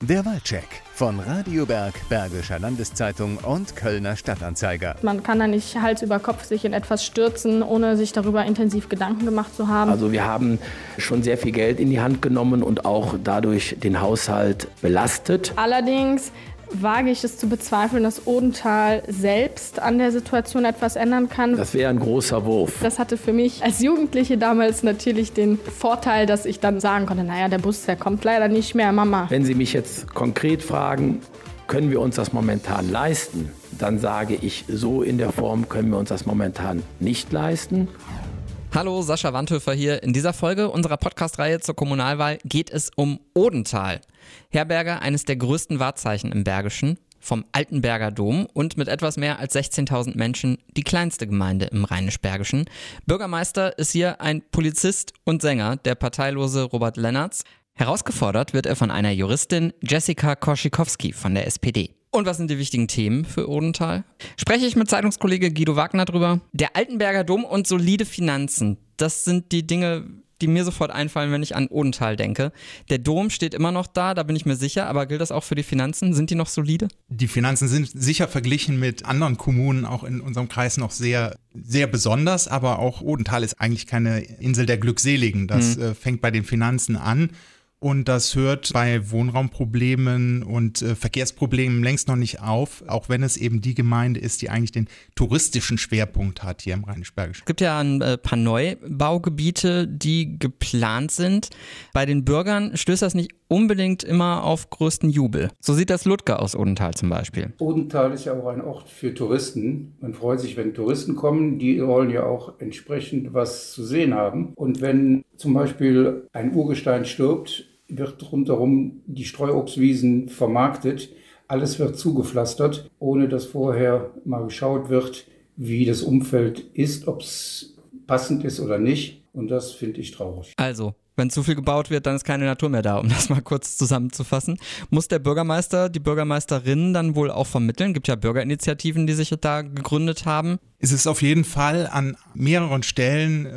Der Waldcheck von Radio Berg, Bergischer Landeszeitung und Kölner Stadtanzeiger. Man kann da nicht Hals über Kopf sich in etwas stürzen, ohne sich darüber intensiv Gedanken gemacht zu haben. Also wir haben schon sehr viel Geld in die Hand genommen und auch dadurch den Haushalt belastet. Allerdings wage ich es zu bezweifeln, dass Odenthal selbst an der Situation etwas ändern kann. Das wäre ein großer Wurf. Das hatte für mich als Jugendliche damals natürlich den Vorteil, dass ich dann sagen konnte, naja, der Bus, der kommt leider nicht mehr, Mama. Wenn Sie mich jetzt konkret fragen, können wir uns das momentan leisten, dann sage ich, so in der Form können wir uns das momentan nicht leisten. Hallo, Sascha Wandhöfer hier. In dieser Folge unserer Podcast-Reihe zur Kommunalwahl geht es um Odenthal. Herberger eines der größten Wahrzeichen im Bergischen, vom Altenberger Dom und mit etwas mehr als 16.000 Menschen die kleinste Gemeinde im Rheinisch-Bergischen. Bürgermeister ist hier ein Polizist und Sänger, der parteilose Robert Lennertz. Herausgefordert wird er von einer Juristin, Jessica Korschikowski von der SPD. Und was sind die wichtigen Themen für Odenthal? Spreche ich mit Zeitungskollege Guido Wagner drüber. Der Altenberger Dom und solide Finanzen, das sind die Dinge, die mir sofort einfallen, wenn ich an Odenthal denke. Der Dom steht immer noch da bin ich mir sicher, aber gilt das auch für die Finanzen? Sind die noch solide? Die Finanzen sind sicher verglichen mit anderen Kommunen auch in unserem Kreis noch sehr, sehr besonders, aber auch Odenthal ist eigentlich keine Insel der Glückseligen. Das fängt bei den Finanzen an. Und das hört bei Wohnraumproblemen und Verkehrsproblemen längst noch nicht auf, auch wenn es eben die Gemeinde ist, die eigentlich den touristischen Schwerpunkt hat hier im Rheinisch-Bergischen. Es gibt ja ein paar Neubaugebiete, die geplant sind. Bei den Bürgern stößt das nicht unbedingt immer auf größten Jubel. So sieht das Ludger aus Odenthal zum Beispiel. Odenthal ist ja auch ein Ort für Touristen. Man freut sich, wenn Touristen kommen. Die wollen ja auch entsprechend was zu sehen haben. Und wenn zum Beispiel ein Urgestein stirbt, wird rundherum die Streuobstwiesen vermarktet. Alles wird zugepflastert, ohne dass vorher mal geschaut wird, wie das Umfeld ist, ob es passend ist oder nicht. Und das finde ich traurig. Also, wenn zu viel gebaut wird, dann ist keine Natur mehr da, um das mal kurz zusammenzufassen. Muss der Bürgermeister, die Bürgermeisterin dann wohl auch vermitteln? Gibt ja Bürgerinitiativen, die sich da gegründet haben. Es ist auf jeden Fall an mehreren Stellen,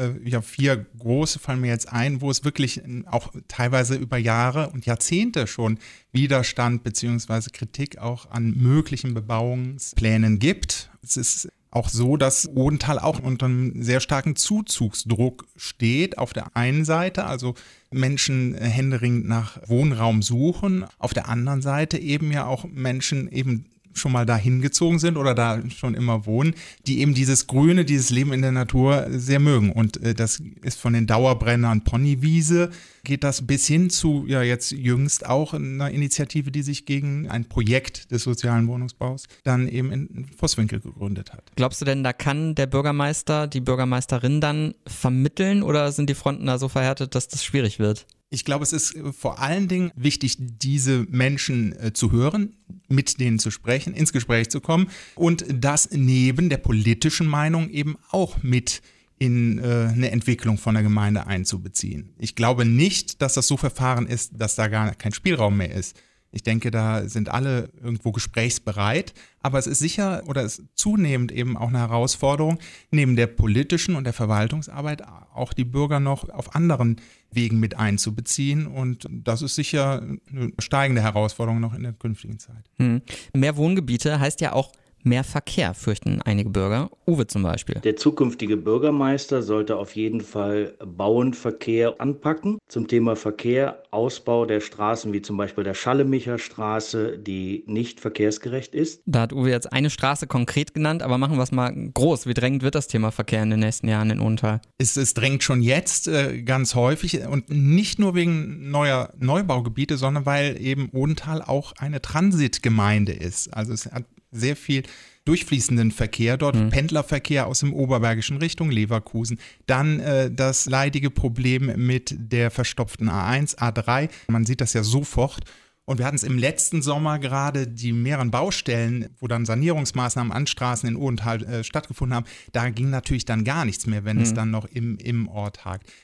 4 große fallen mir jetzt ein, wo es wirklich auch teilweise über Jahre und Jahrzehnte schon Widerstand bzw. Kritik auch an möglichen Bebauungsplänen gibt. Es ist auch so, dass Odenthal auch unter einem sehr starken Zuzugsdruck steht. Auf der einen Seite, also Menschen händeringend nach Wohnraum suchen. Auf der anderen Seite eben ja auch Menschen eben schon mal dahin gezogen sind oder da schon immer wohnen, die eben dieses Grüne, dieses Leben in der Natur sehr mögen. Und das ist von den Dauerbrennern Ponywiese, geht das bis hin zu, ja jetzt jüngst auch einer Initiative, die sich gegen ein Projekt des sozialen Wohnungsbaus dann eben in Vosswinkel gegründet hat. Glaubst du denn, da kann der Bürgermeister, die Bürgermeisterin dann vermitteln oder sind die Fronten da so verhärtet, dass das schwierig wird? Ich glaube, es ist vor allen Dingen wichtig, diese Menschen zu hören, mit denen zu sprechen, ins Gespräch zu kommen und das neben der politischen Meinung eben auch mit in eine Entwicklung von der Gemeinde einzubeziehen. Ich glaube nicht, dass das so verfahren ist, dass da gar kein Spielraum mehr ist. Ich denke, da sind alle irgendwo gesprächsbereit, aber es ist sicher oder es ist zunehmend eben auch eine Herausforderung, neben der politischen und der Verwaltungsarbeit auch die Bürger noch auf anderen Wegen mit einzubeziehen und das ist sicher eine steigende Herausforderung noch in der künftigen Zeit. Mehr Wohngebiete heißt ja auch mehr Verkehr, fürchten einige Bürger. Uwe zum Beispiel. Der zukünftige Bürgermeister sollte auf jeden Fall Bauen, Verkehr anpacken. Zum Thema Verkehr, Ausbau der Straßen, wie zum Beispiel der Schallemicher Straße, die nicht verkehrsgerecht ist. Da hat Uwe jetzt eine Straße konkret genannt, aber machen wir es mal groß. Wie drängend wird das Thema Verkehr in den nächsten Jahren in Odenthal? Es drängt schon jetzt ganz häufig und nicht nur wegen neuer Neubaugebiete, sondern weil eben Odenthal auch eine Transitgemeinde ist. Also es hat sehr viel durchfließenden Verkehr dort, Pendlerverkehr aus dem Oberbergischen Richtung Leverkusen. Dann das leidige Problem mit der verstopften A1, A3. Man sieht das ja sofort. Und wir hatten es im letzten Sommer gerade, die mehreren Baustellen, wo dann Sanierungsmaßnahmen an Straßen in Odenthal stattgefunden haben. Da ging natürlich dann gar nichts mehr, wenn es dann noch im Ort hakt.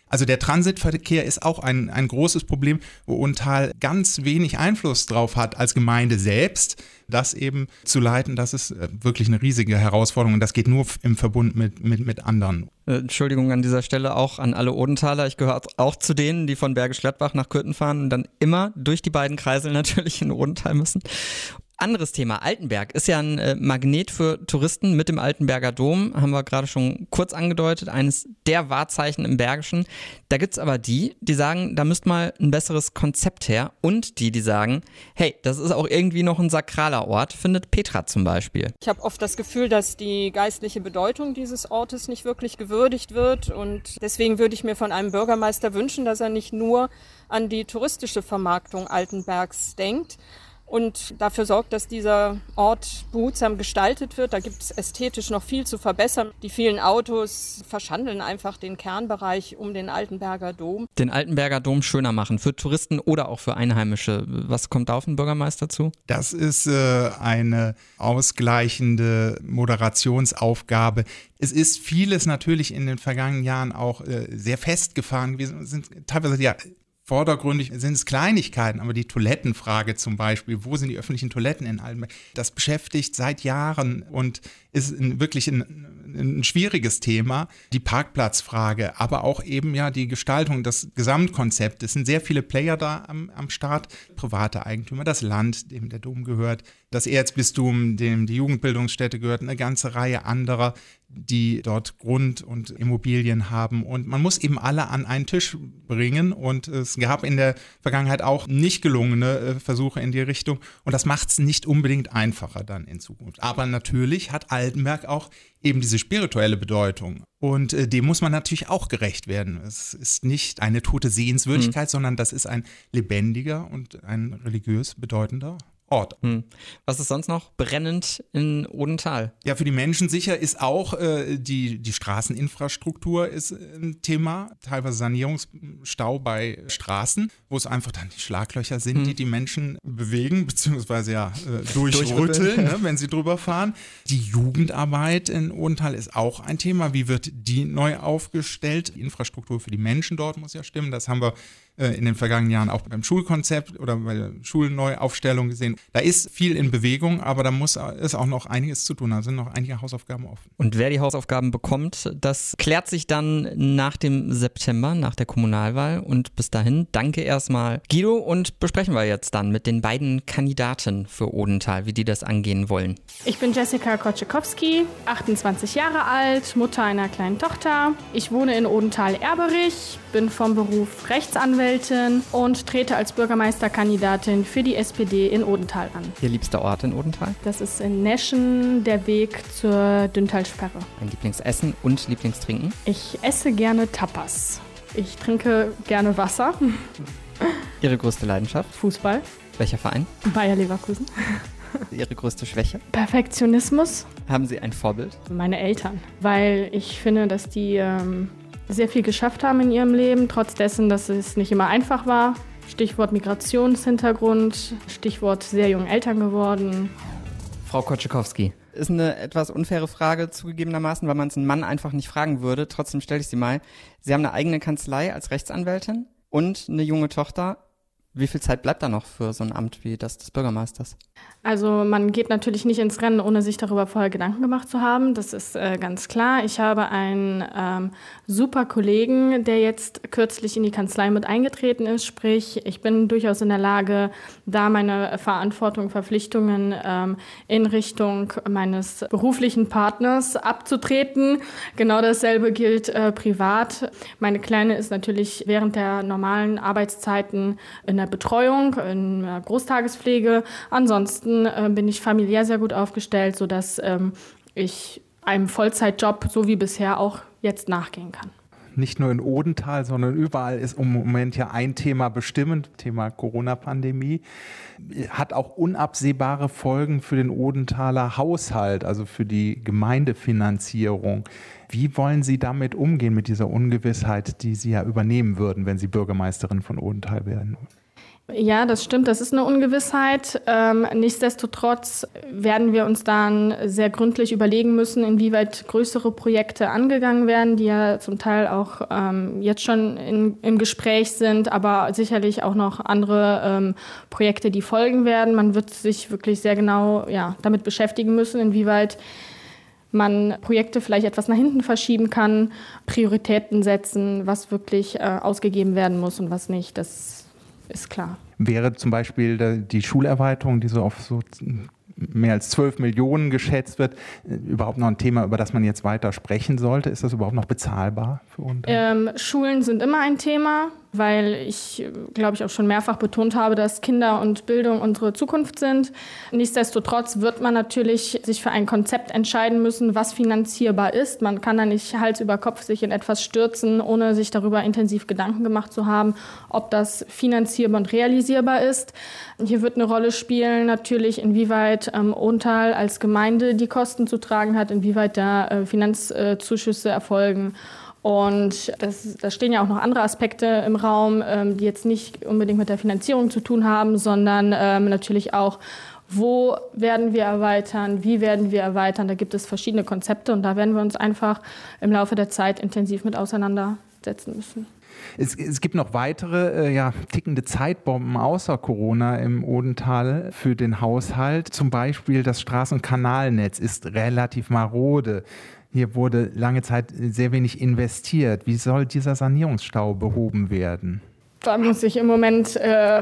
Also der Transitverkehr ist auch ein großes Problem, wo Odenthal ganz wenig Einfluss drauf hat als Gemeinde selbst. Das eben zu leiten, das ist wirklich eine riesige Herausforderung und das geht nur im Verbund mit anderen. Entschuldigung an dieser Stelle auch an alle Odenthaler. Ich gehöre auch zu denen, die von Bergisch Gladbach nach Kürten fahren und dann immer durch die beiden Kreisel natürlich in Odenthal müssen. Anderes Thema, Altenberg ist ja ein Magnet für Touristen mit dem Altenberger Dom, haben wir gerade schon kurz angedeutet, eines der Wahrzeichen im Bergischen. Da gibt's aber die sagen, da müsste mal ein besseres Konzept her und die sagen, hey, das ist auch irgendwie noch ein sakraler Ort, findet Petra zum Beispiel. Ich habe oft das Gefühl, dass die geistliche Bedeutung dieses Ortes nicht wirklich gewürdigt wird und deswegen würde ich mir von einem Bürgermeister wünschen, dass er nicht nur an die touristische Vermarktung Altenbergs denkt, und dafür sorgt, dass dieser Ort behutsam gestaltet wird. Da gibt es ästhetisch noch viel zu verbessern. Die vielen Autos verschandeln einfach den Kernbereich um den Altenberger Dom. Den Altenberger Dom schöner machen für Touristen oder auch für Einheimische. Was kommt da auf den Bürgermeister zu? Das ist eine ausgleichende Moderationsaufgabe. Es ist vieles natürlich in den vergangenen Jahren auch sehr festgefahren gewesen. Es sind teilweise vordergründig sind es Kleinigkeiten, aber die Toilettenfrage zum Beispiel, wo sind die öffentlichen Toiletten in Altenberg, das beschäftigt seit Jahren und ist wirklich ein schwieriges Thema. Die Parkplatzfrage, aber auch eben die Gestaltung, das Gesamtkonzept. Es sind sehr viele Player da am Start, private Eigentümer, das Land, dem der Dom gehört, das Erzbistum, dem die Jugendbildungsstätte gehört, eine ganze Reihe anderer, die dort Grund und Immobilien haben. Und man muss eben alle an einen Tisch bringen. Und es gab in der Vergangenheit auch nicht gelungene Versuche in die Richtung. Und das macht es nicht unbedingt einfacher dann in Zukunft. Aber natürlich hat Altenberg auch eben diese spirituelle Bedeutung. Und dem muss man natürlich auch gerecht werden. Es ist nicht eine tote Sehenswürdigkeit, sondern das ist ein lebendiger und ein religiös bedeutender Ort. Was ist sonst noch brennend in Odenthal? Ja, für die Menschen sicher ist auch die Straßeninfrastruktur ist ein Thema. Teilweise Sanierungsstau bei Straßen, wo es einfach dann die Schlaglöcher sind, die Menschen bewegen, beziehungsweise durchrütteln, wenn sie drüber fahren. Die Jugendarbeit in Odenthal ist auch ein Thema. Wie wird die neu aufgestellt? Die Infrastruktur für die Menschen dort muss ja stimmen. Das haben wir in den vergangenen Jahren auch beim Schulkonzept oder bei der Schulneuaufstellung gesehen. Da ist viel in Bewegung, aber da muss es auch noch einiges zu tun. Da sind noch einige Hausaufgaben offen. Und wer die Hausaufgaben bekommt, das klärt sich dann nach dem September, nach der Kommunalwahl. Und bis dahin danke erstmal Guido und besprechen wir jetzt dann mit den beiden Kandidaten für Odenthal, wie die das angehen wollen. Ich bin Jessica Koczykowski, 28 Jahre alt, Mutter einer kleinen Tochter. Ich wohne in Odenthal-Erberich, bin vom Beruf Rechtsanwältin und trete als Bürgermeisterkandidatin für die SPD in Odenthal an. Ihr liebster Ort in Odenthal? Das ist in Neschen der Weg zur Dünntalsperre. Ein Lieblingsessen und Lieblingstrinken? Ich esse gerne Tapas. Ich trinke gerne Wasser. Ihre größte Leidenschaft? Fußball. Welcher Verein? Bayer Leverkusen. Ihre größte Schwäche? Perfektionismus. Haben Sie ein Vorbild? Meine Eltern, weil ich finde, dass die sehr viel geschafft haben in ihrem Leben, trotz dessen, dass es nicht immer einfach war. Stichwort Migrationshintergrund, Stichwort sehr jung Eltern geworden. Frau Koczykowski, ist eine etwas unfaire Frage zugegebenermaßen, weil man es einen Mann einfach nicht fragen würde. Trotzdem stelle ich sie mal. Sie haben eine eigene Kanzlei als Rechtsanwältin und eine junge Tochter. Wie viel Zeit bleibt da noch für so ein Amt wie das des Bürgermeisters? Also man geht natürlich nicht ins Rennen, ohne sich darüber vorher Gedanken gemacht zu haben. Das ist ganz klar. Ich habe einen super Kollegen, der jetzt kürzlich in die Kanzlei mit eingetreten ist. Sprich, ich bin durchaus in der Lage, da meine Verantwortung, Verpflichtungen in Richtung meines beruflichen Partners abzutreten. Genau dasselbe gilt privat. Meine Kleine ist natürlich während der normalen Arbeitszeiten in der Betreuung, in der Großtagespflege. Ansonsten bin ich familiär sehr gut aufgestellt, sodass ich einem Vollzeitjob so wie bisher auch jetzt nachgehen kann. Nicht nur in Odenthal, sondern überall ist im Moment ja ein Thema bestimmend, Thema Corona-Pandemie. Hat auch unabsehbare Folgen für den Odenthaler Haushalt, also für die Gemeindefinanzierung. Wie wollen Sie damit umgehen, mit dieser Ungewissheit, die Sie ja übernehmen würden, wenn Sie Bürgermeisterin von Odenthal werden? Ja, das stimmt, das ist eine Ungewissheit. Nichtsdestotrotz werden wir uns dann sehr gründlich überlegen müssen, inwieweit größere Projekte angegangen werden, die ja zum Teil auch jetzt schon im Gespräch sind, aber sicherlich auch noch andere Projekte, die folgen werden. Man wird sich wirklich sehr genau damit beschäftigen müssen, inwieweit man Projekte vielleicht etwas nach hinten verschieben kann, Prioritäten setzen, was wirklich ausgegeben werden muss und was nicht. Das ist klar. Wäre zum Beispiel die Schulerweiterung, die so auf so mehr als 12 Millionen geschätzt wird, überhaupt noch ein Thema, über das man jetzt weiter sprechen sollte? Ist das überhaupt noch bezahlbar für uns? Schulen sind immer ein Thema, weil ich, glaube ich, auch schon mehrfach betont habe, dass Kinder und Bildung unsere Zukunft sind. Nichtsdestotrotz wird man natürlich sich für ein Konzept entscheiden müssen, was finanzierbar ist. Man kann da nicht Hals über Kopf sich in etwas stürzen, ohne sich darüber intensiv Gedanken gemacht zu haben, ob das finanzierbar und realisierbar ist. Hier wird eine Rolle spielen natürlich, inwieweit Odenthal als Gemeinde die Kosten zu tragen hat, inwieweit da Finanzzuschüsse erfolgen. Und da stehen ja auch noch andere Aspekte im Raum, die jetzt nicht unbedingt mit der Finanzierung zu tun haben, sondern natürlich auch, wo werden wir erweitern, wie werden wir erweitern. Da gibt es verschiedene Konzepte und da werden wir uns einfach im Laufe der Zeit intensiv mit auseinandersetzen müssen. Es gibt noch weitere tickende Zeitbomben außer Corona im Odenthal für den Haushalt. Zum Beispiel das Straßen- und Kanalnetz ist relativ marode. Hier wurde lange Zeit sehr wenig investiert. Wie soll dieser Sanierungsstau behoben werden? Da muss ich im Moment,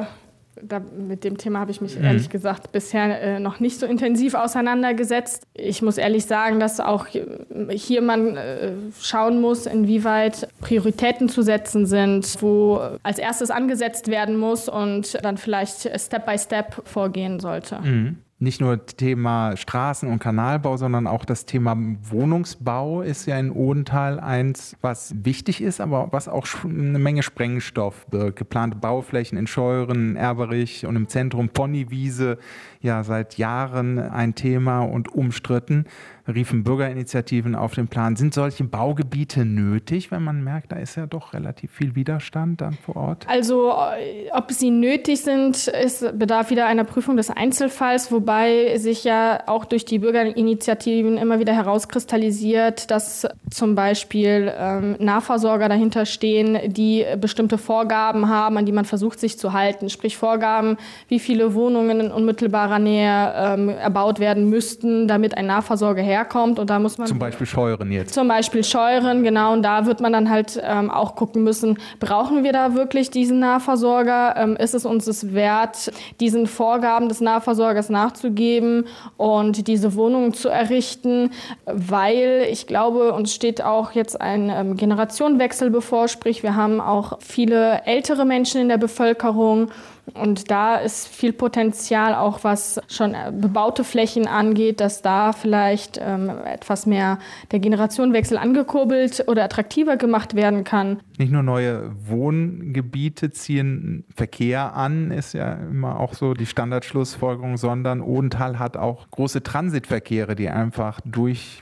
mit dem Thema habe ich mich ehrlich gesagt bisher noch nicht so intensiv auseinandergesetzt. Ich muss ehrlich sagen, dass auch hier man schauen muss, inwieweit Prioritäten zu setzen sind, wo als erstes angesetzt werden muss und dann vielleicht Step by Step vorgehen sollte. Nicht nur Thema Straßen- und Kanalbau, sondern auch das Thema Wohnungsbau ist ja in Odenthal eins, was wichtig ist, aber was auch eine Menge Sprengstoff birgt. Geplante Bauflächen in Scheuren, Erberich und im Zentrum Ponywiese, seit Jahren ein Thema und umstritten, riefen Bürgerinitiativen auf den Plan. Sind solche Baugebiete nötig, wenn man merkt, da ist ja doch relativ viel Widerstand dann vor Ort? Also ob sie nötig sind, bedarf wieder einer Prüfung des Einzelfalls, wobei sich ja auch durch die Bürgerinitiativen immer wieder herauskristallisiert, dass zum Beispiel Nahversorger dahinter stehen, die bestimmte Vorgaben haben, an die man versucht sich zu halten. Sprich Vorgaben, wie viele Wohnungen in unmittelbarer Nähe erbaut werden müssten, damit ein Nahversorger herkommt. Und da muss man zum Beispiel Scheuren jetzt. Zum Beispiel Scheuren, genau. Und da wird man dann halt auch gucken müssen, brauchen wir da wirklich diesen Nahversorger? Ist es uns es wert, diesen Vorgaben des Nahversorgers nachzugeben und diese Wohnungen zu errichten? Weil ich glaube, uns steht auch jetzt ein Generationenwechsel bevor. Sprich, wir haben auch viele ältere Menschen in der Bevölkerung. Und da ist viel Potenzial, auch was schon bebaute Flächen angeht, dass da vielleicht etwas mehr der Generationenwechsel angekurbelt oder attraktiver gemacht werden kann. Nicht nur neue Wohngebiete ziehen Verkehr an, ist ja immer auch so die Standardschlussfolgerung, sondern Odenthal hat auch große Transitverkehre, die einfach durch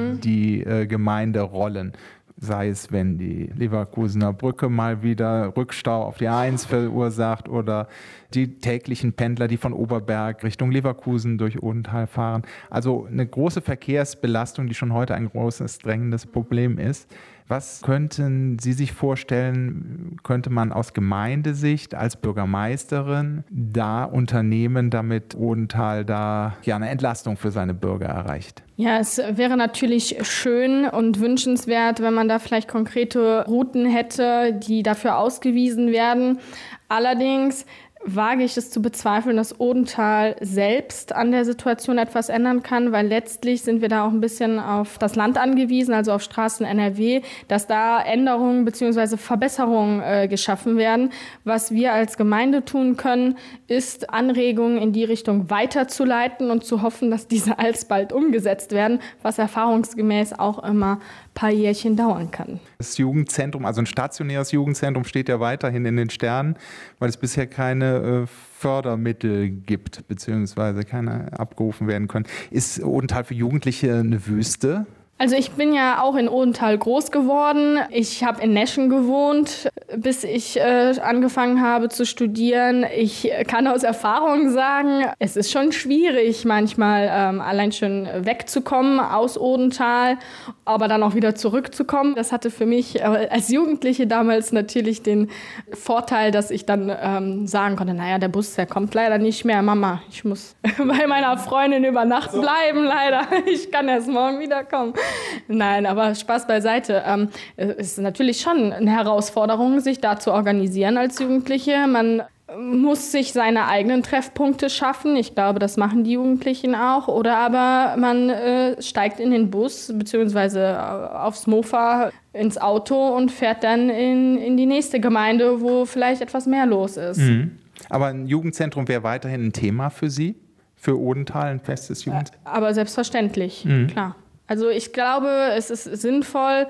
die Gemeinde rollen. Sei es, wenn die Leverkusener Brücke mal wieder Rückstau auf die A1 verursacht oder die täglichen Pendler, die von Oberberg Richtung Leverkusen durch Odenthal fahren. Also eine große Verkehrsbelastung, die schon heute ein großes, drängendes Problem ist. Was könnten Sie sich vorstellen, könnte man aus Gemeindesicht als Bürgermeisterin da unternehmen, damit Odenthal da eine Entlastung für seine Bürger erreicht? Ja, es wäre natürlich schön und wünschenswert, wenn man da vielleicht konkrete Routen hätte, die dafür ausgewiesen werden. Allerdings wage ich es zu bezweifeln, dass Odenthal selbst an der Situation etwas ändern kann, weil letztlich sind wir da auch ein bisschen auf das Land angewiesen, also auf Straßen NRW, dass da Änderungen bzw. Verbesserungen geschaffen werden. Was wir als Gemeinde tun können, ist Anregungen in die Richtung weiterzuleiten und zu hoffen, dass diese alsbald umgesetzt werden, was erfahrungsgemäß auch immer ein paar Jährchen dauern kann. Das Jugendzentrum, also ein stationäres Jugendzentrum, steht ja weiterhin in den Sternen, weil es bisher keine Fördermittel gibt, beziehungsweise keine abgerufen werden können. Ist Odenthal für Jugendliche eine Wüste? Also ich bin ja auch in Odenthal groß geworden. Ich habe in Neschen gewohnt, bis ich angefangen habe zu studieren. Ich kann aus Erfahrung sagen, es ist schon schwierig manchmal allein schon wegzukommen aus Odenthal, aber dann auch wieder zurückzukommen. Das hatte für mich als Jugendliche damals natürlich den Vorteil, dass ich dann sagen konnte, naja, der Bus, der kommt leider nicht mehr. Mama, ich muss bei meiner Freundin über Nacht bleiben, leider. Ich kann erst morgen wiederkommen. Nein, aber Spaß beiseite. Es ist natürlich schon eine Herausforderung, sich da zu organisieren als Jugendliche. Man muss sich seine eigenen Treffpunkte schaffen. Ich glaube, das machen die Jugendlichen auch. Oder aber man steigt in den Bus bzw. aufs Mofa ins Auto und fährt dann in die nächste Gemeinde, wo vielleicht etwas mehr los ist. Mhm. Aber ein Jugendzentrum wäre weiterhin ein Thema für Sie? Für Odenthal, ein festes Jugendzentrum? Aber selbstverständlich, klar. Also ich glaube, es ist sinnvoll,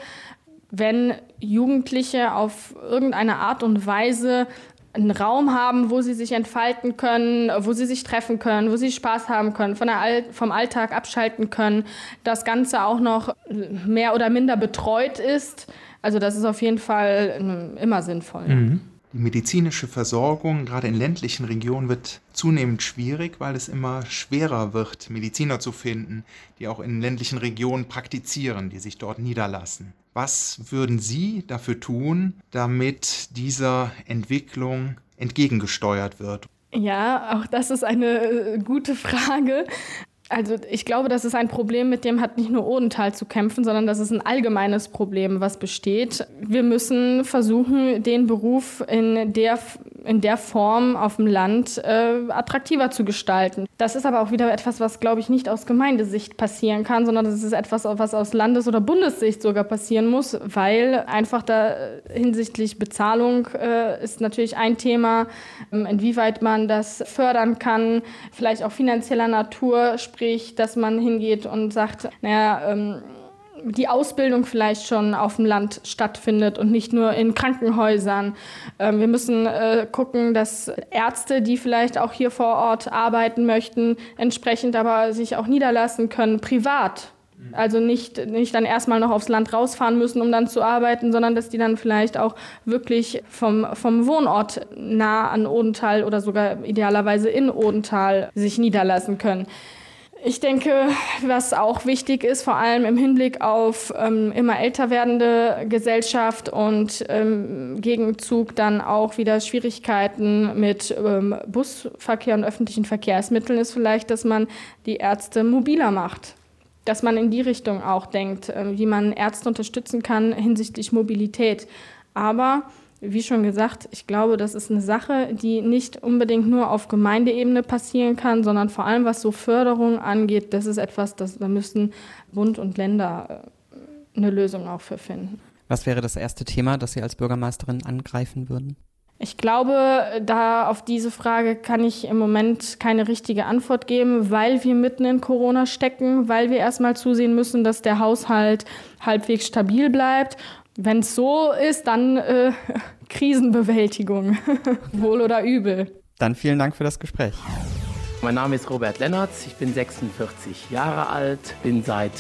wenn Jugendliche auf irgendeine Art und Weise einen Raum haben, wo sie sich entfalten können, wo sie sich treffen können, wo sie Spaß haben können, vom Alltag abschalten können, das Ganze auch noch mehr oder minder betreut ist. Also das ist auf jeden Fall immer sinnvoll. Mhm. Die medizinische Versorgung, gerade in ländlichen Regionen, wird zunehmend schwierig, weil es immer schwerer wird, Mediziner zu finden, die auch in ländlichen Regionen praktizieren, die sich dort niederlassen. Was würden Sie dafür tun, damit dieser Entwicklung entgegengesteuert wird? Ja, auch das ist eine gute Frage. Also ich glaube, das ist ein Problem, mit dem hat nicht nur Odenthal zu kämpfen, sondern das ist ein allgemeines Problem, was besteht. Wir müssen versuchen, den Beruf in der Form auf dem Land attraktiver zu gestalten. Das ist aber auch wieder etwas, was, glaube ich, nicht aus Gemeindesicht passieren kann, sondern das ist etwas, was aus Landes- oder Bundessicht sogar passieren muss, weil einfach da hinsichtlich Bezahlung ist natürlich ein Thema, inwieweit man das fördern kann, vielleicht auch finanzieller Natur, sprich, dass man hingeht und sagt, die Ausbildung vielleicht schon auf dem Land stattfindet und nicht nur in Krankenhäusern. Wir müssen gucken, dass Ärzte, die vielleicht auch hier vor Ort arbeiten möchten, entsprechend aber sich auch niederlassen können, privat. Also nicht dann erstmal noch aufs Land rausfahren müssen, um dann zu arbeiten, sondern dass die dann vielleicht auch wirklich vom Wohnort nah an Odenthal oder sogar idealerweise in Odenthal sich niederlassen können. Ich denke, was auch wichtig ist, vor allem im Hinblick auf immer älter werdende Gesellschaft und im Gegenzug dann auch wieder Schwierigkeiten mit Busverkehr und öffentlichen Verkehrsmitteln, ist vielleicht, dass man die Ärzte mobiler macht. Dass man in die Richtung auch denkt, wie man Ärzte unterstützen kann hinsichtlich Mobilität. Aber wie schon gesagt, ich glaube, das ist eine Sache, die nicht unbedingt nur auf Gemeindeebene passieren kann, sondern vor allem, was so Förderung angeht, das ist etwas, da müssen Bund und Länder eine Lösung auch für finden. Was wäre das erste Thema, das Sie als Bürgermeisterin angreifen würden? Ich glaube, da auf diese Frage kann ich im Moment keine richtige Antwort geben, weil wir mitten in Corona stecken, weil wir erstmal zusehen müssen, dass der Haushalt halbwegs stabil bleibt. Wenn es so ist, dann Krisenbewältigung, wohl oder übel. Dann vielen Dank für das Gespräch. Mein Name ist Robert Lennertz, ich bin 46 Jahre alt, bin seit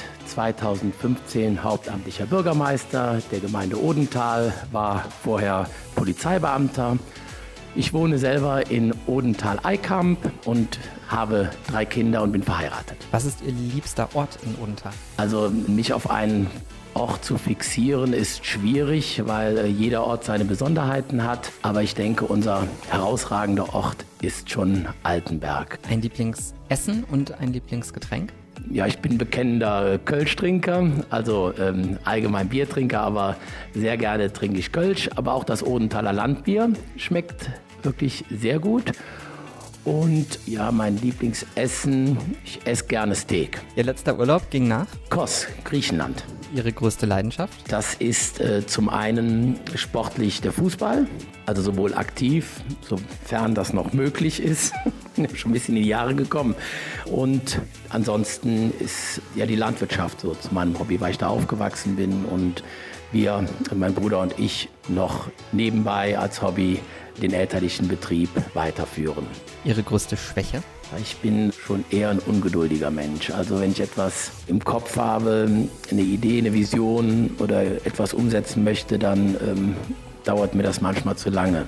2015 hauptamtlicher Bürgermeister der Gemeinde Odenthal, war vorher Polizeibeamter. Ich wohne selber in Odenthal-Eikamp und habe 3 Kinder und bin verheiratet. Was ist Ihr liebster Ort in Odenthal? Also mich auf einen Ort zu fixieren ist schwierig, weil jeder Ort seine Besonderheiten hat. Aber ich denke, unser herausragender Ort ist schon Altenberg. Ein Lieblingsessen und ein Lieblingsgetränk? Ja, ich bin bekennender Kölsch-Trinker, also allgemein Biertrinker, aber sehr gerne trinke ich Kölsch. Aber auch das Odenthaler Landbier schmeckt wirklich sehr gut. Und ja, mein Lieblingsessen, ich esse gerne Steak. Ihr letzter Urlaub ging nach? Kos, Griechenland. Ihre größte Leidenschaft? Das ist zum einen sportlich der Fußball, also sowohl aktiv, sofern das noch möglich ist, schon ein bisschen in die Jahre gekommen. Und ansonsten ist ja die Landwirtschaft so zu meinem Hobby, weil ich da aufgewachsen bin und wir, mein Bruder und ich, noch nebenbei als Hobby den elterlichen Betrieb weiterführen. Ihre größte Schwäche? Ich bin schon eher ein ungeduldiger Mensch. Also wenn ich etwas im Kopf habe, eine Idee, eine Vision oder etwas umsetzen möchte, dann dauert mir das manchmal zu lange.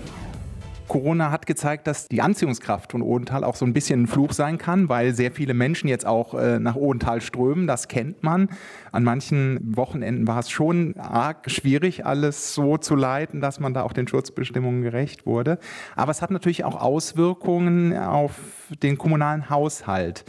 Corona hat gezeigt, dass die Anziehungskraft von Odenthal auch so ein bisschen ein Fluch sein kann, weil sehr viele Menschen jetzt auch nach Odenthal strömen. Das kennt man. An manchen Wochenenden war es schon arg schwierig, alles so zu leiten, dass man da auch den Schutzbestimmungen gerecht wurde. Aber es hat natürlich auch Auswirkungen auf den kommunalen Haushalt.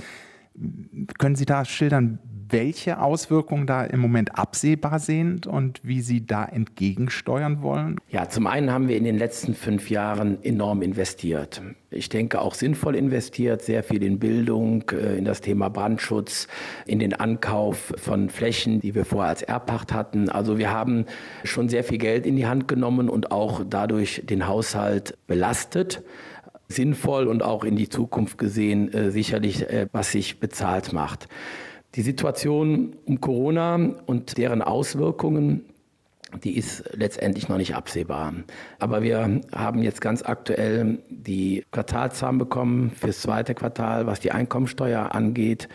Können Sie da schildern, welche Auswirkungen da im Moment absehbar sind und wie Sie da entgegensteuern wollen? Ja, zum einen haben wir in den letzten 5 Jahren enorm investiert. Ich denke auch sinnvoll investiert, sehr viel in Bildung, in das Thema Brandschutz, in den Ankauf von Flächen, die wir vorher als Erbpacht hatten. Also wir haben schon sehr viel Geld in die Hand genommen und auch dadurch den Haushalt belastet. Sinnvoll und auch in die Zukunft gesehen sicherlich, was sich bezahlt macht. Die Situation um Corona und deren Auswirkungen, die ist letztendlich noch nicht absehbar. Aber wir haben jetzt ganz aktuell die Quartalszahlen bekommen fürs 2. Quartal, was die Einkommensteuer angeht.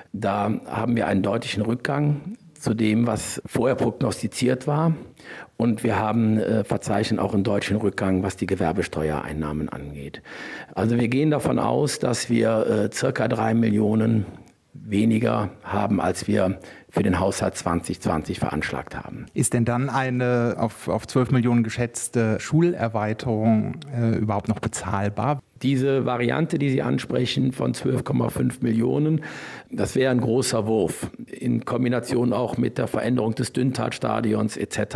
Da haben wir einen deutlichen Rückgang zu dem, was vorher prognostiziert war. Und wir verzeichnen auch einen deutlichen Rückgang, was die Gewerbesteuereinnahmen angeht. Also wir gehen davon aus, dass wir circa 3 Millionen weniger haben, als wir für den Haushalt 2020 veranschlagt haben. Ist denn dann eine auf 12 Millionen geschätzte Schulerweiterung überhaupt noch bezahlbar? Diese Variante, die Sie ansprechen, von 12,5 Millionen, das wäre ein großer Wurf, in Kombination auch mit der Veränderung des Dünntalstadions etc.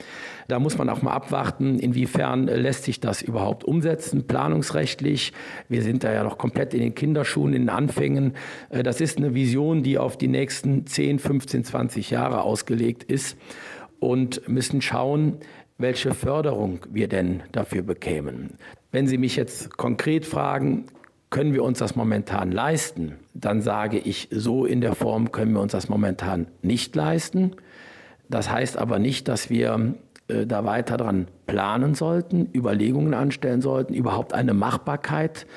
Da muss man auch mal abwarten, inwiefern lässt sich das überhaupt umsetzen, planungsrechtlich. Wir sind da ja noch komplett in den Kinderschuhen, in den Anfängen. Das ist eine Vision, die auf die nächsten 10, 15, 20 Jahre ausgelegt ist und müssen schauen, welche Förderung wir denn dafür bekämen. Wenn Sie mich jetzt konkret fragen, können wir uns das momentan leisten, dann sage ich, so in der Form können wir uns das momentan nicht leisten. Das heißt aber nicht, dass wir da weiter dran planen sollten, Überlegungen anstellen sollten, überhaupt eine Machbarkeit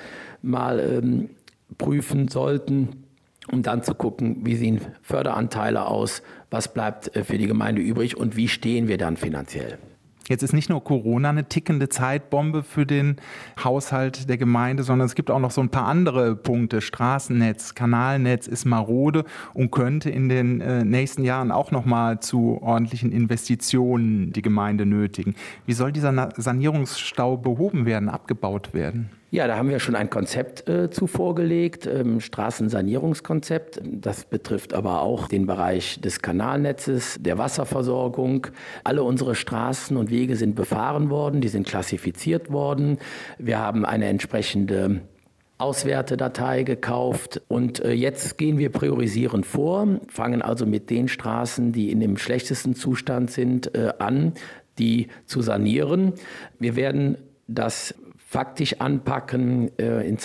mal prüfen sollten, um dann zu gucken, wie sehen Förderanteile aus, was bleibt für die Gemeinde übrig und wie stehen wir dann finanziell. Jetzt ist nicht nur Corona eine tickende Zeitbombe für den Haushalt der Gemeinde, sondern es gibt auch noch so ein paar andere Punkte. Straßennetz, Kanalnetz ist marode und könnte in den nächsten Jahren auch noch mal zu ordentlichen Investitionen die Gemeinde nötigen. Wie soll dieser Sanierungsstau behoben werden, abgebaut werden? Ja, da haben wir schon ein Konzept zu vorgelegt, Straßensanierungskonzept. Das betrifft aber auch den Bereich des Kanalnetzes, der Wasserversorgung. Alle unsere Straßen und Wege sind befahren worden, die sind klassifiziert worden. Wir haben eine entsprechende Auswertedatei gekauft und jetzt gehen wir priorisierend vor, fangen also mit den Straßen, die in dem schlechtesten Zustand sind, an, die zu sanieren. Wir werden das faktisch anpacken in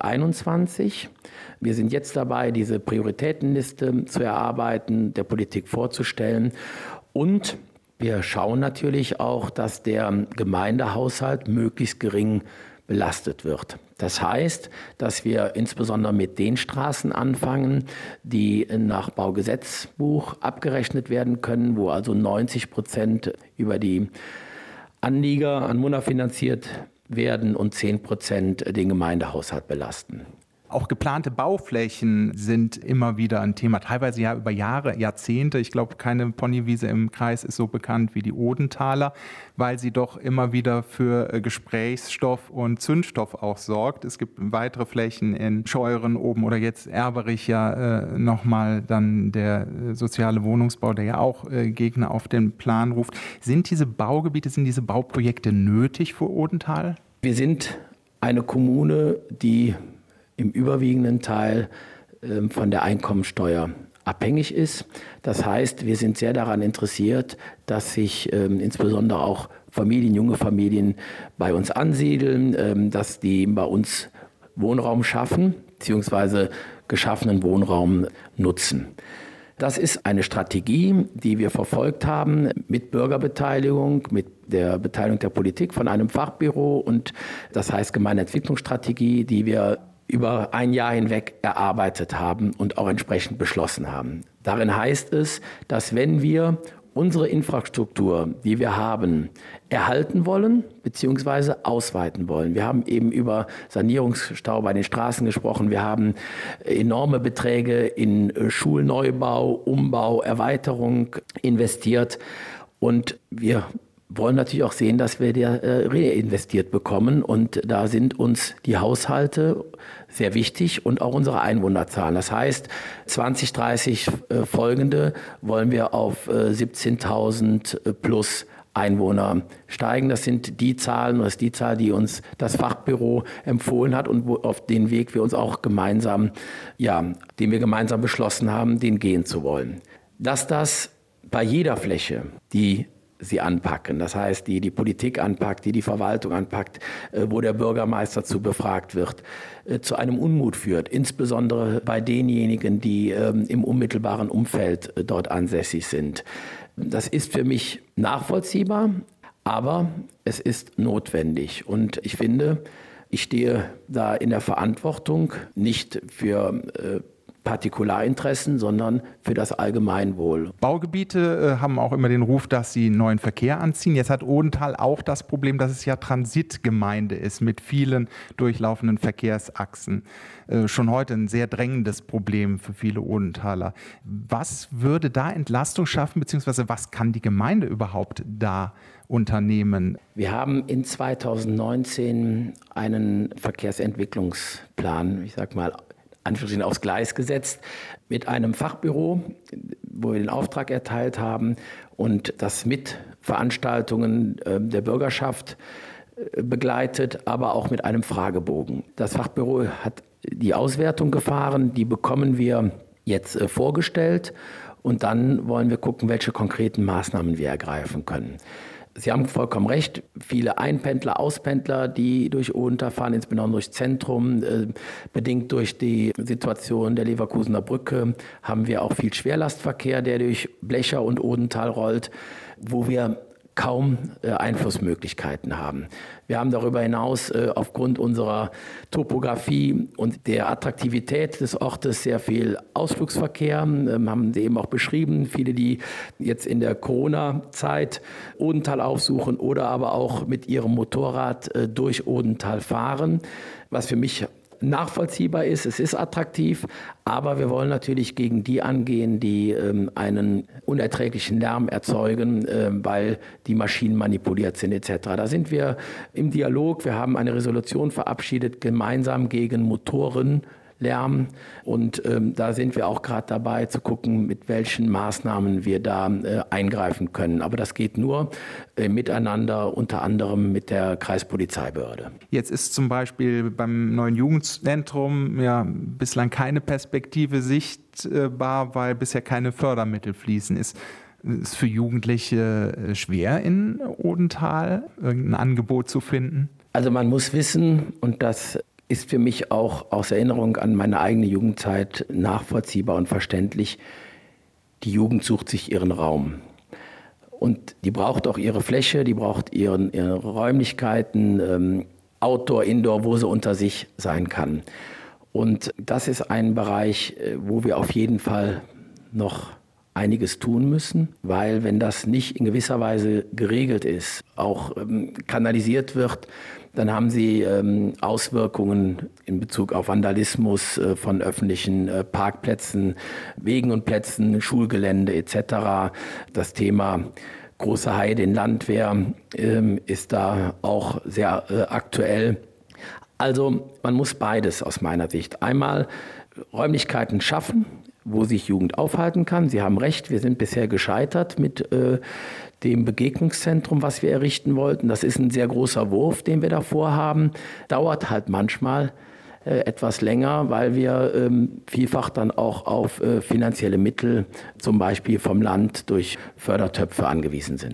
2021. Wir sind jetzt dabei, diese Prioritätenliste zu erarbeiten, der Politik vorzustellen. Und wir schauen natürlich auch, dass der Gemeindehaushalt möglichst gering belastet wird. Das heißt, dass wir insbesondere mit den Straßen anfangen, die nach Baugesetzbuch abgerechnet werden können, wo also 90% über die Anlieger Anwohner finanziert werden und 10% den Gemeindehaushalt belasten. Auch geplante Bauflächen sind immer wieder ein Thema, teilweise ja über Jahre, Jahrzehnte. Ich glaube, keine Ponywiese im Kreis ist so bekannt wie die Odenthaler, weil sie doch immer wieder für Gesprächsstoff und Zündstoff auch sorgt. Es gibt weitere Flächen in Scheuren oben oder jetzt Erberich ja nochmal dann der soziale Wohnungsbau, der ja auch Gegner auf den Plan ruft. Sind diese Baugebiete, sind diese Bauprojekte nötig für Odenthal? Wir sind eine Kommune, die im überwiegenden Teil von der Einkommensteuer abhängig ist. Das heißt, wir sind sehr daran interessiert, dass sich insbesondere auch Familien, junge Familien bei uns ansiedeln, dass die bei uns Wohnraum schaffen bzw. geschaffenen Wohnraum nutzen. Das ist eine Strategie, die wir verfolgt haben mit Bürgerbeteiligung, mit der Beteiligung der Politik von einem Fachbüro und das heißt Gemeindeentwicklungsstrategie, die wir über ein Jahr hinweg erarbeitet haben und auch entsprechend beschlossen haben. Darin heißt es, dass wenn wir unsere Infrastruktur, die wir haben, erhalten wollen bzw. ausweiten wollen. Wir haben eben über Sanierungsstau bei den Straßen gesprochen. Wir haben enorme Beträge in Schulneubau, Umbau, Erweiterung investiert. Und wir wollen natürlich auch sehen, dass wir reinvestiert bekommen. Und da sind uns die Haushalte sehr wichtig und auch unsere Einwohnerzahlen. Das heißt, 2030 folgende wollen wir auf 17.000 plus Einwohner steigen. Das sind die Zahlen, das ist die Zahl, die uns das Fachbüro empfohlen hat und auf den Weg wir uns auch gemeinsam, den wir gemeinsam beschlossen haben, den gehen zu wollen. Dass das bei jeder Fläche, die sie anpacken. Das heißt, die Politik anpackt, die Verwaltung anpackt, wo der Bürgermeister zu befragt wird, zu einem Unmut führt, insbesondere bei denjenigen, die im unmittelbaren Umfeld dort ansässig sind. Das ist für mich nachvollziehbar, aber es ist notwendig. Und ich finde, ich stehe da in der Verantwortung, nicht für Partikularinteressen, sondern für das Allgemeinwohl. Baugebiete haben auch immer den Ruf, dass sie neuen Verkehr anziehen. Jetzt hat Odenthal auch das Problem, dass es ja Transitgemeinde ist mit vielen durchlaufenden Verkehrsachsen. Schon heute ein sehr drängendes Problem für viele Odenthaler. Was würde da Entlastung schaffen, beziehungsweise was kann die Gemeinde überhaupt da unternehmen? Wir haben in 2019 einen Verkehrsentwicklungsplan, Anführungsstrichen aufs Gleis gesetzt, mit einem Fachbüro, wo wir den Auftrag erteilt haben und das mit Veranstaltungen der Bürgerschaft begleitet, aber auch mit einem Fragebogen. Das Fachbüro hat die Auswertung gefahren, die bekommen wir jetzt vorgestellt und dann wollen wir gucken, welche konkreten Maßnahmen wir ergreifen können. Sie haben vollkommen recht, viele Einpendler, Auspendler, die durch Odenthal fahren, insbesondere durchs Zentrum, bedingt durch die Situation der Leverkusener Brücke, haben wir auch viel Schwerlastverkehr, der durch Blecher und Odenthal rollt, wo wir kaum Einflussmöglichkeiten haben. Wir haben darüber hinaus aufgrund unserer Topografie und der Attraktivität des Ortes sehr viel Ausflugsverkehr, haben Sie eben auch beschrieben. Viele, die jetzt in der Corona-Zeit Odenthal aufsuchen oder aber auch mit ihrem Motorrad durch Odenthal fahren, was für mich nachvollziehbar ist, es ist attraktiv, aber wir wollen natürlich gegen die angehen, die einen unerträglichen Lärm erzeugen, weil die Maschinen manipuliert sind etc. Da sind wir im Dialog, wir haben eine Resolution verabschiedet, gemeinsam gegen Motorenlärm und da sind wir auch gerade dabei zu gucken, mit welchen Maßnahmen wir da eingreifen können. Aber das geht nur miteinander, unter anderem mit der Kreispolizeibehörde. Jetzt ist zum Beispiel beim neuen Jugendzentrum bislang keine Perspektive sichtbar, weil bisher keine Fördermittel fließen. Ist es für Jugendliche schwer, in Odenthal irgendein Angebot zu finden? Also man muss wissen, und das ist für mich auch aus Erinnerung an meine eigene Jugendzeit nachvollziehbar und verständlich. Die Jugend sucht sich ihren Raum. Und die braucht auch ihre Fläche, die braucht ihre Räumlichkeiten, Outdoor, Indoor, wo sie unter sich sein kann. Und das ist ein Bereich, wo wir auf jeden Fall noch einiges tun müssen, weil wenn das nicht in gewisser Weise geregelt ist, auch kanalisiert wird, dann haben sie Auswirkungen in Bezug auf Vandalismus von öffentlichen Parkplätzen, Wegen und Plätzen, Schulgelände etc. Das Thema Große Heide in Landwehr ist da auch sehr aktuell. Also man muss beides aus meiner Sicht. Einmal Räumlichkeiten schaffen, wo sich Jugend aufhalten kann. Sie haben recht, wir sind bisher gescheitert mit dem Begegnungszentrum, was wir errichten wollten. Das ist ein sehr großer Wurf, den wir da vorhaben. Dauert halt manchmal etwas länger, weil wir vielfach dann auch auf finanzielle Mittel, zum Beispiel vom Land durch Fördertöpfe angewiesen sind.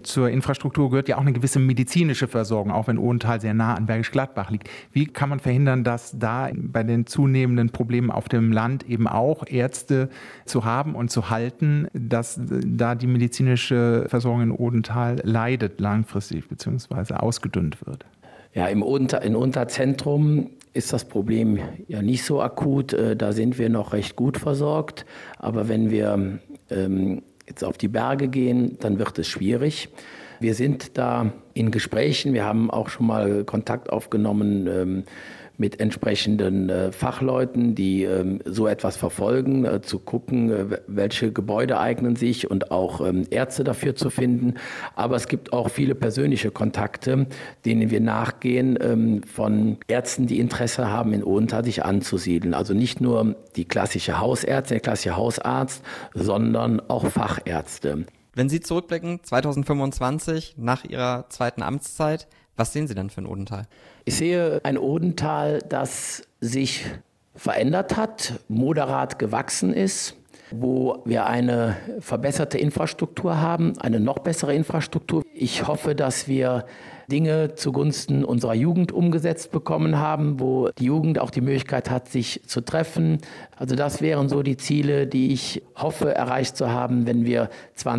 zur Infrastruktur gehört ja auch eine gewisse medizinische Versorgung, auch wenn Odenthal sehr nah an Bergisch Gladbach liegt. Wie kann man verhindern, dass da bei den zunehmenden Problemen auf dem Land eben auch Ärzte zu haben und zu halten, dass da die medizinische Versorgung in Odenthal leidet langfristig bzw. ausgedünnt wird? Ja, im Odenthal Zentrum ist das Problem ja nicht so akut. Da sind wir noch recht gut versorgt. Aber wenn wir jetzt auf die Berge gehen, dann wird es schwierig. Wir sind da in Gesprächen. Wir haben auch schon mal Kontakt aufgenommen mit entsprechenden Fachleuten, die so etwas verfolgen, zu gucken, welche Gebäude eignen sich und auch Ärzte dafür zu finden. Aber es gibt auch viele persönliche Kontakte, denen wir nachgehen, von Ärzten, die Interesse haben, in Odenthal sich anzusiedeln. Also nicht nur die klassische Hausärztin, der klassische Hausarzt, sondern auch Fachärzte. Wenn Sie zurückblicken, 2025, nach Ihrer zweiten Amtszeit, was sehen Sie denn für ein Odenthal? Ich sehe ein Odenthal, das sich verändert hat, moderat gewachsen ist, wo wir eine verbesserte Infrastruktur haben, eine noch bessere Infrastruktur. Ich hoffe, dass wir Dinge zugunsten unserer Jugend umgesetzt bekommen haben, wo die Jugend auch die Möglichkeit hat, sich zu treffen. Also das wären so die Ziele, die ich hoffe, erreicht zu haben, wenn wir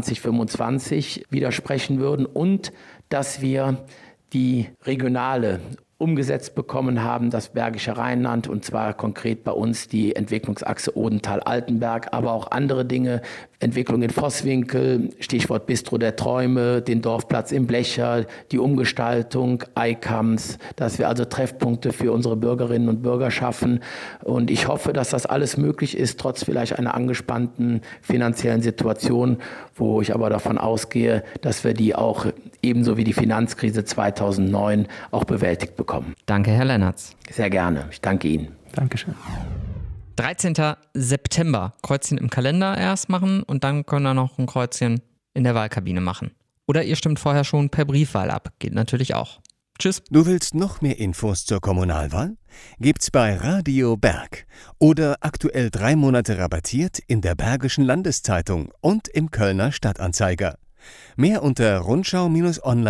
2025 wieder sprechen würden, und dass wir die regionale umgesetzt bekommen haben, das Bergische Rheinland, und zwar konkret bei uns die Entwicklungsachse Odenthal-Altenberg, aber auch andere Dinge, Entwicklung in Vosswinkel, Stichwort Bistro der Träume, den Dorfplatz im Blecher, die Umgestaltung Eikams, dass wir also Treffpunkte für unsere Bürgerinnen und Bürger schaffen. Und ich hoffe, dass das alles möglich ist, trotz vielleicht einer angespannten finanziellen Situation, wo ich aber davon ausgehe, dass wir die auch ebenso wie die Finanzkrise 2009 auch bewältigt bekommen. Danke, Herr Lennertz. Sehr gerne. Ich danke Ihnen. Dankeschön. 13. September. Kreuzchen im Kalender erst machen und dann können wir noch ein Kreuzchen in der Wahlkabine machen. Oder ihr stimmt vorher schon per Briefwahl ab. Geht natürlich auch. Tschüss. Du willst noch mehr Infos zur Kommunalwahl? Gibt's bei Radio Berg oder aktuell 3 Monate rabattiert in der Bergischen Landeszeitung und im Kölner Stadtanzeiger. Mehr unter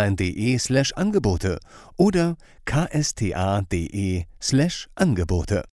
rundschau-online.de/Angebote oder ksta.de/Angebote.